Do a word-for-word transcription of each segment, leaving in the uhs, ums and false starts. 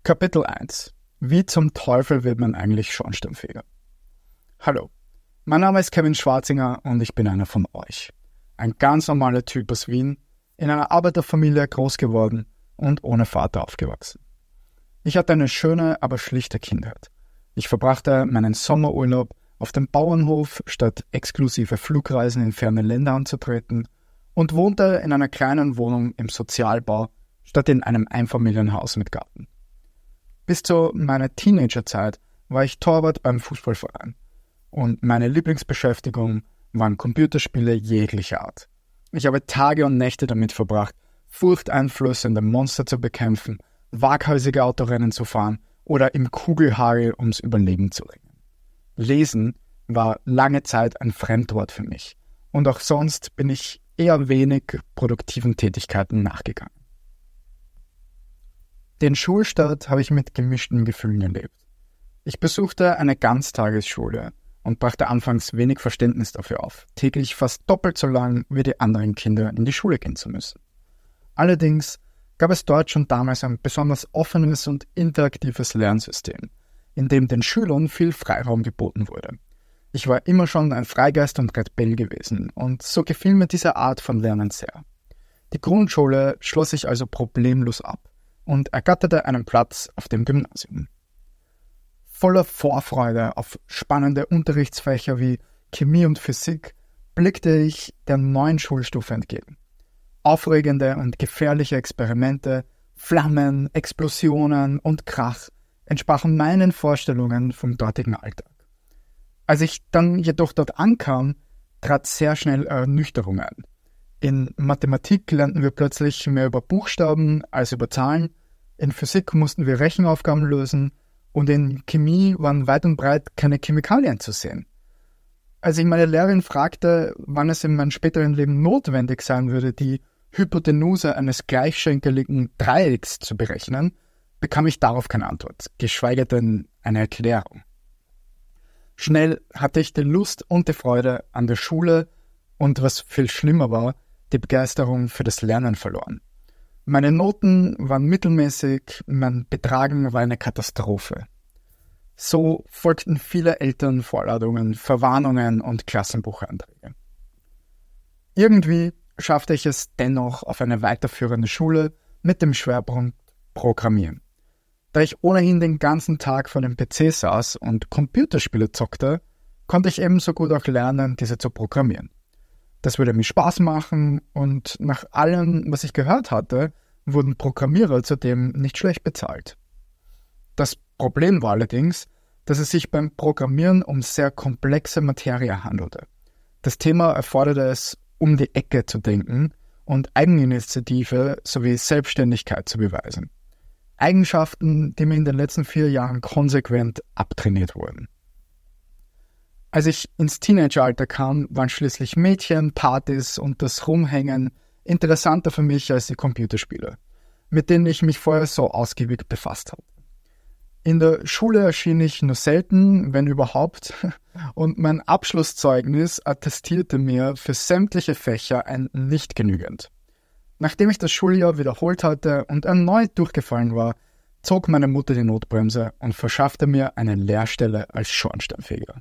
Kapitel eins. Wie zum Teufel wird man eigentlich Schornsteinfeger? Hallo, mein Name ist Kevin Schwarzinger und ich bin einer von euch. Ein ganz normaler Typ aus Wien, in einer Arbeiterfamilie groß geworden und ohne Vater aufgewachsen. Ich hatte eine schöne, aber schlichte Kindheit. Ich verbrachte meinen Sommerurlaub auf dem Bauernhof, statt exklusive Flugreisen in ferne Länder anzutreten, und wohnte in einer kleinen Wohnung im Sozialbau, statt in einem Einfamilienhaus mit Garten. Bis zu meiner Teenagerzeit war ich Torwart beim Fußballverein und meine Lieblingsbeschäftigung waren Computerspiele jeglicher Art. Ich habe Tage und Nächte damit verbracht, furchteinflößende Monster zu bekämpfen, waghalsige Autorennen zu fahren oder im Kugelhagel ums Überleben zu ringen. Lesen war lange Zeit ein Fremdwort für mich und auch sonst bin ich eher wenig produktiven Tätigkeiten nachgegangen. Den Schulstart habe ich mit gemischten Gefühlen erlebt. Ich besuchte eine Ganztagesschule und brachte anfangs wenig Verständnis dafür auf, täglich fast doppelt so lang wie die anderen Kinder in die Schule gehen zu müssen. Allerdings gab es dort schon damals ein besonders offenes und interaktives Lernsystem, in dem den Schülern viel Freiraum geboten wurde. Ich war immer schon ein Freigeist und Rebell gewesen und so gefiel mir diese Art von Lernen sehr. Die Grundschule schloss ich also problemlos ab und ergatterte einen Platz auf dem Gymnasium. Voller Vorfreude auf spannende Unterrichtsfächer wie Chemie und Physik blickte ich der neuen Schulstufe entgegen. Aufregende und gefährliche Experimente, Flammen, Explosionen und Krach entsprachen meinen Vorstellungen vom dortigen Alltag. Als ich dann jedoch dort ankam, trat sehr schnell Ernüchterung ein. In Mathematik lernten wir plötzlich mehr über Buchstaben als über Zahlen, in Physik mussten wir Rechenaufgaben lösen und in Chemie waren weit und breit keine Chemikalien zu sehen. Als ich meine Lehrerin fragte, wann es in meinem späteren Leben notwendig sein würde, die Hypotenuse eines gleichschenkeligen Dreiecks zu berechnen, bekam ich darauf keine Antwort, geschweige denn eine Erklärung. Schnell hatte ich die Lust und die Freude an der Schule und, was viel schlimmer war, die Begeisterung für das Lernen verloren. Meine Noten waren mittelmäßig, mein Betragen war eine Katastrophe. So folgten viele Elternvorladungen, Verwarnungen und Klassenbucheinträge. Irgendwie schaffte ich es dennoch auf eine weiterführende Schule mit dem Schwerpunkt Programmieren. Da ich ohnehin den ganzen Tag vor dem P C saß und Computerspiele zockte, konnte ich ebenso gut auch lernen, diese zu programmieren. Das würde mir Spaß machen und nach allem, was ich gehört hatte, wurden Programmierer zudem nicht schlecht bezahlt. Das Problem war allerdings, dass es sich beim Programmieren um sehr komplexe Materie handelte. Das Thema erforderte es, um die Ecke zu denken und Eigeninitiative sowie Selbstständigkeit zu beweisen. Eigenschaften, die mir in den letzten vier Jahren konsequent abtrainiert wurden. Als ich ins Teenageralter kam, waren schließlich Mädchen, Partys und das Rumhängen interessanter für mich als die Computerspiele, mit denen ich mich vorher so ausgiebig befasst habe. In der Schule erschien ich nur selten, wenn überhaupt, und mein Abschlusszeugnis attestierte mir für sämtliche Fächer ein nicht genügend. Nachdem ich das Schuljahr wiederholt hatte und erneut durchgefallen war, zog meine Mutter die Notbremse und verschaffte mir eine Lehrstelle als Schornsteinfeger.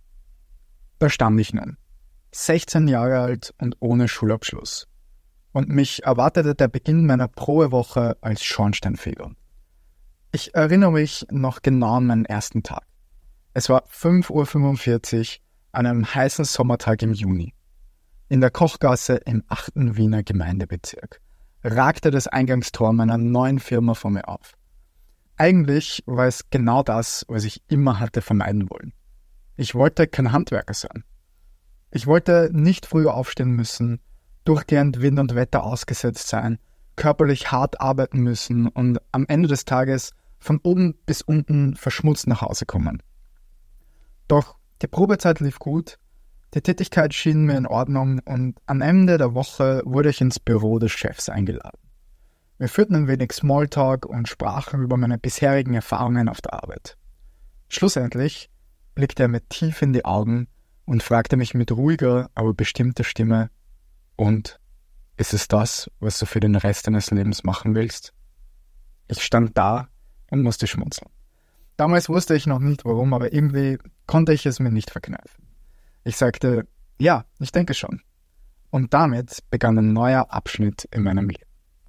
Da stand ich nun, sechzehn Jahre alt und ohne Schulabschluss. Und mich erwartete der Beginn meiner Probewoche als Schornsteinfeger. Ich erinnere mich noch genau an meinen ersten Tag. Es war fünf Uhr fünfundvierzig an einem heißen Sommertag im Juni. In der Kochgasse im achten Wiener Gemeindebezirk ragte das Eingangstor meiner neuen Firma vor mir auf. Eigentlich war es genau das, was ich immer hatte vermeiden wollen. Ich wollte kein Handwerker sein. Ich wollte nicht früh aufstehen müssen, durchgehend Wind und Wetter ausgesetzt sein, körperlich hart arbeiten müssen und am Ende des Tages von oben bis unten verschmutzt nach Hause kommen. Doch die Probezeit lief gut, die Tätigkeit schien mir in Ordnung und am Ende der Woche wurde ich ins Büro des Chefs eingeladen. Wir führten ein wenig Smalltalk und sprachen über meine bisherigen Erfahrungen auf der Arbeit. Schlussendlich blickte er mir tief in die Augen und fragte mich mit ruhiger, aber bestimmter Stimme: Und, ist es das, was du für den Rest deines Lebens machen willst? Ich stand da, und musste schmunzeln. Damals wusste ich noch nicht warum, aber irgendwie konnte ich es mir nicht verkneifen. Ich sagte, ja, ich denke schon. Und damit begann ein neuer Abschnitt in meinem Leben.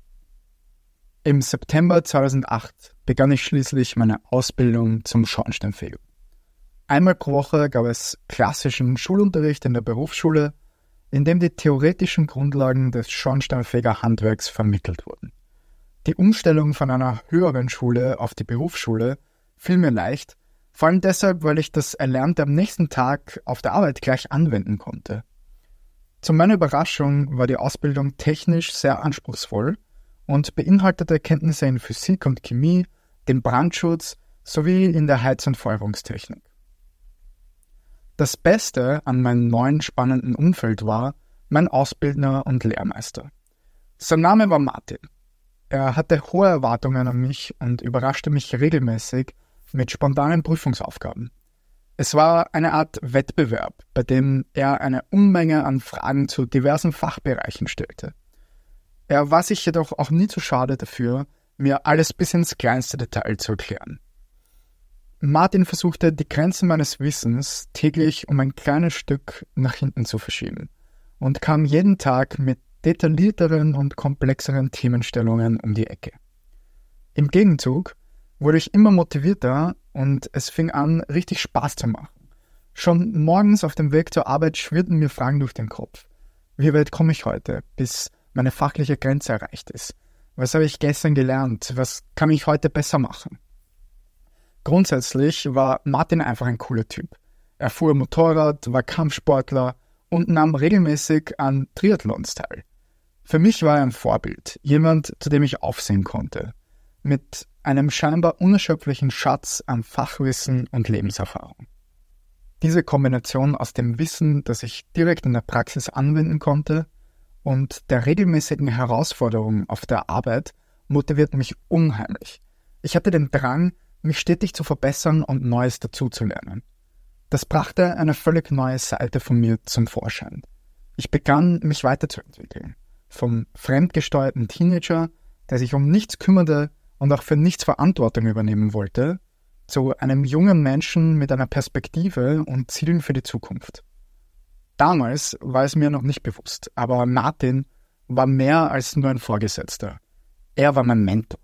Im September zweitausendacht begann ich schließlich meine Ausbildung zum Schornsteinfeger. Einmal pro Woche gab es klassischen Schulunterricht in der Berufsschule, in dem die theoretischen Grundlagen des Schornsteinfegerhandwerks vermittelt wurden. Die Umstellung von einer höheren Schule auf die Berufsschule fiel mir leicht, vor allem deshalb, weil ich das Erlernte am nächsten Tag auf der Arbeit gleich anwenden konnte. Zu meiner Überraschung war die Ausbildung technisch sehr anspruchsvoll und beinhaltete Kenntnisse in Physik und Chemie, dem Brandschutz sowie in der Heiz- und Feuerungstechnik. Das Beste an meinem neuen spannenden Umfeld war mein Ausbildner und Lehrmeister. Sein Name war Martin. Er hatte hohe Erwartungen an mich und überraschte mich regelmäßig mit spontanen Prüfungsaufgaben. Es war eine Art Wettbewerb, bei dem er eine Unmenge an Fragen zu diversen Fachbereichen stellte. Er war sich jedoch auch nie zu schade dafür, mir alles bis ins kleinste Detail zu erklären. Martin versuchte, die Grenzen meines Wissens täglich um ein kleines Stück nach hinten zu verschieben und kam jeden Tag mit detaillierteren und komplexeren Themenstellungen um die Ecke. Im Gegenzug wurde ich immer motivierter und es fing an, richtig Spaß zu machen. Schon morgens auf dem Weg zur Arbeit schwirrten mir Fragen durch den Kopf. Wie weit komme ich heute, bis meine fachliche Grenze erreicht ist? Was habe ich gestern gelernt? Was kann ich heute besser machen? Grundsätzlich war Martin einfach ein cooler Typ. Er fuhr Motorrad, war Kampfsportler und nahm regelmäßig an Triathlons teil. Für mich war er ein Vorbild, jemand, zu dem ich aufsehen konnte, mit einem scheinbar unerschöpflichen Schatz an Fachwissen und Lebenserfahrung. Diese Kombination aus dem Wissen, das ich direkt in der Praxis anwenden konnte, und der regelmäßigen Herausforderung auf der Arbeit motiviert mich unheimlich. Ich hatte den Drang, mich stetig zu verbessern und Neues dazuzulernen. Das brachte eine völlig neue Seite von mir zum Vorschein. Ich begann, mich weiterzuentwickeln. Vom fremdgesteuerten Teenager, der sich um nichts kümmerte und auch für nichts Verantwortung übernehmen wollte, zu einem jungen Menschen mit einer Perspektive und Zielen für die Zukunft. Damals war es mir noch nicht bewusst, aber Martin war mehr als nur ein Vorgesetzter. Er war mein Mentor.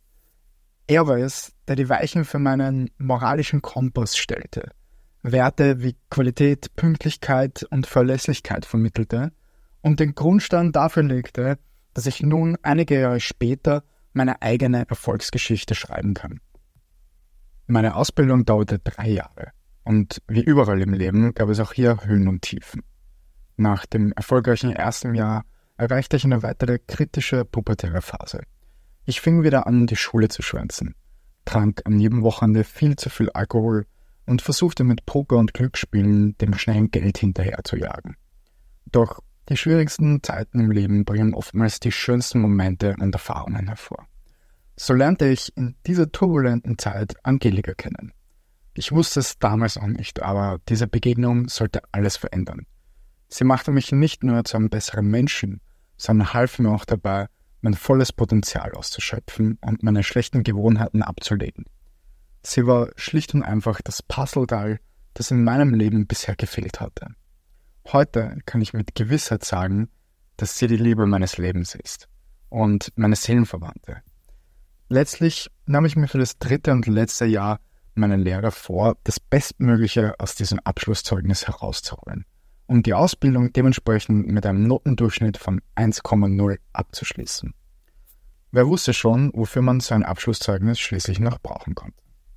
Er war es, der die Weichen für meinen moralischen Kompass stellte, Werte wie Qualität, Pünktlichkeit und Verlässlichkeit vermittelte und den Grundstein dafür legte, dass ich nun einige Jahre später meine eigene Erfolgsgeschichte schreiben kann. Meine Ausbildung dauerte drei Jahre und wie überall im Leben gab es auch hier Höhen und Tiefen. Nach dem erfolgreichen ersten Jahr erreichte ich eine weitere kritische pubertäre Phase. Ich fing wieder an, die Schule zu schwänzen, trank an jedem Wochenende viel zu viel Alkohol und versuchte mit Poker und Glücksspielen dem schnellen Geld hinterher zu jagen. Doch die schwierigsten Zeiten im Leben bringen oftmals die schönsten Momente und Erfahrungen hervor. So lernte ich in dieser turbulenten Zeit Angelika kennen. Ich wusste es damals noch nicht, aber diese Begegnung sollte alles verändern. Sie machte mich nicht nur zu einem besseren Menschen, sondern half mir auch dabei, mein volles Potenzial auszuschöpfen und meine schlechten Gewohnheiten abzulegen. Sie war schlicht und einfach das Puzzleteil, das in meinem Leben bisher gefehlt hatte. Heute kann ich mit Gewissheit sagen, dass sie die Liebe meines Lebens ist und meine Seelenverwandte. Letztlich nahm ich mir für das dritte und letzte Jahr meiner Lehre vor, das Bestmögliche aus diesem Abschlusszeugnis herauszuholen, um die Ausbildung dementsprechend mit einem Notendurchschnitt von eins Komma null abzuschließen. Wer wusste schon, wofür man so ein Abschlusszeugnis schließlich noch brauchen konnte?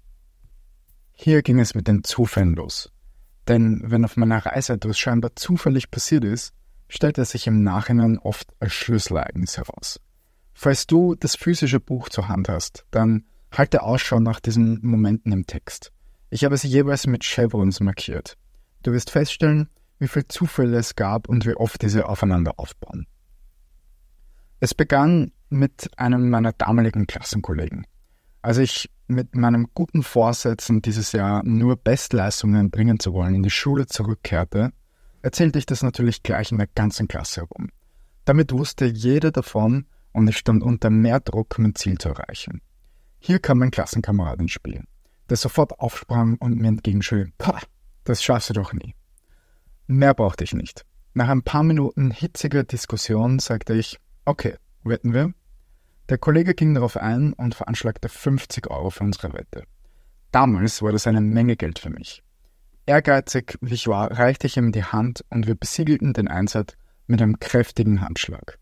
Hier ging es mit den Zufällen los. Denn wenn auf meiner Reise etwas scheinbar zufällig passiert ist, stellt es sich im Nachhinein oft als Schlüsselereignis heraus. Falls du das physische Buch zur Hand hast, dann halte Ausschau nach diesen Momenten im Text. Ich habe sie jeweils mit Chevrons markiert. Du wirst feststellen, wie viele Zufälle es gab und wie oft diese aufeinander aufbauen. Es begann mit einem meiner damaligen Klassenkollegen. Als ich mit meinem guten Vorsätzen, dieses Jahr nur Bestleistungen bringen zu wollen, in die Schule zurückkehrte, erzählte ich das natürlich gleich in der ganzen Klasse herum. Damit wusste jeder davon und ich stand unter mehr Druck, mein Ziel zu erreichen. Hier kam mein Klassenkamerad ins Spiel, der sofort aufsprang und mir entgegenschrie: Pah, das schaffst du doch nie. Mehr brauchte ich nicht. Nach ein paar Minuten hitziger Diskussion sagte ich: Okay, wetten wir? Der Kollege ging darauf ein und veranschlagte fünfzig Euro für unsere Wette. Damals war das eine Menge Geld für mich. Ehrgeizig, wie ich war, reichte ich ihm die Hand und wir besiegelten den Einsatz mit einem kräftigen Handschlag.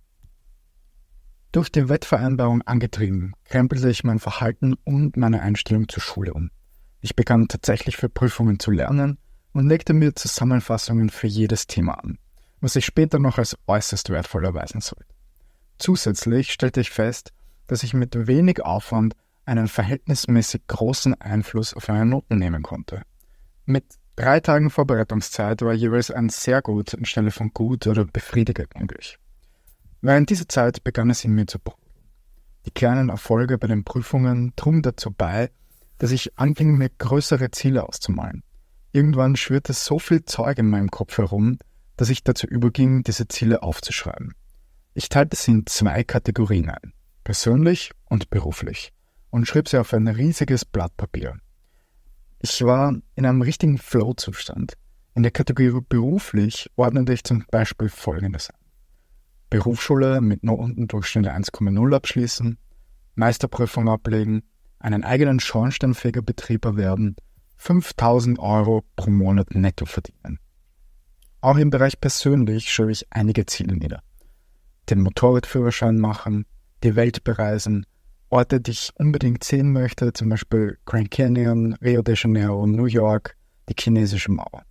Durch die Wettvereinbarung angetrieben, krempelte ich mein Verhalten und meine Einstellung zur Schule um. Ich begann tatsächlich für Prüfungen zu lernen und legte mir Zusammenfassungen für jedes Thema an, was ich später noch als äußerst wertvoll erweisen sollte. Zusätzlich stellte ich fest, dass ich mit wenig Aufwand einen verhältnismäßig großen Einfluss auf meine Noten nehmen konnte. Mit drei Tagen Vorbereitungszeit war jeweils ein sehr gut anstelle von gut oder befriedigend möglich. Während dieser Zeit begann es in mir zu brodeln. Die kleinen Erfolge bei den Prüfungen trugen dazu bei, dass ich anfing, mir größere Ziele auszumalen. Irgendwann schwirrte so viel Zeug in meinem Kopf herum, dass ich dazu überging, diese Ziele aufzuschreiben. Ich teilte sie in zwei Kategorien ein, persönlich und beruflich, und schrieb sie auf ein riesiges Blatt Papier. Ich war in einem richtigen Flow-Zustand. In der Kategorie beruflich ordnete ich zum Beispiel Folgendes ein: Berufsschule mit Notendurchschnitt eins Komma null abschließen, Meisterprüfung ablegen, einen eigenen Schornsteinfegerbetrieb erwerben, fünftausend Euro pro Monat netto verdienen. Auch im Bereich persönlich schrieb ich einige Ziele nieder. Den Motorradführerschein machen, die Welt bereisen, Orte, die ich unbedingt sehen möchte, zum Beispiel Grand Canyon, Rio de Janeiro, New York, die chinesische Mauer.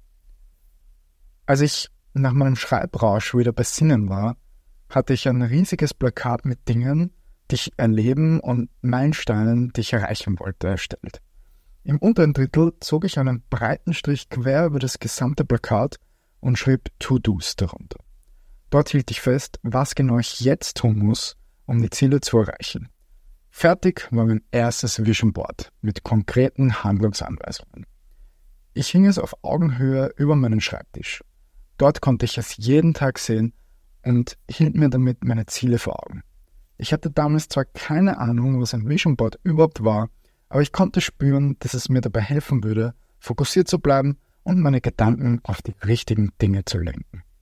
Als ich nach meinem Schreibrausch wieder bei Sinnen war, hatte ich ein riesiges Plakat mit Dingen, die ich erleben und Meilensteinen, die ich erreichen wollte, erstellt. Im unteren Drittel zog ich einen breiten Strich quer über das gesamte Plakat und schrieb To-Dos darunter. Dort hielt ich fest, was genau ich jetzt tun muss, um die Ziele zu erreichen. Fertig war mein erstes Vision Board mit konkreten Handlungsanweisungen. Ich hing es auf Augenhöhe über meinen Schreibtisch. Dort konnte ich es jeden Tag sehen und hielt mir damit meine Ziele vor Augen. Ich hatte damals zwar keine Ahnung, was ein Vision Board überhaupt war, aber ich konnte spüren, dass es mir dabei helfen würde, fokussiert zu bleiben und meine Gedanken auf die richtigen Dinge zu lenken.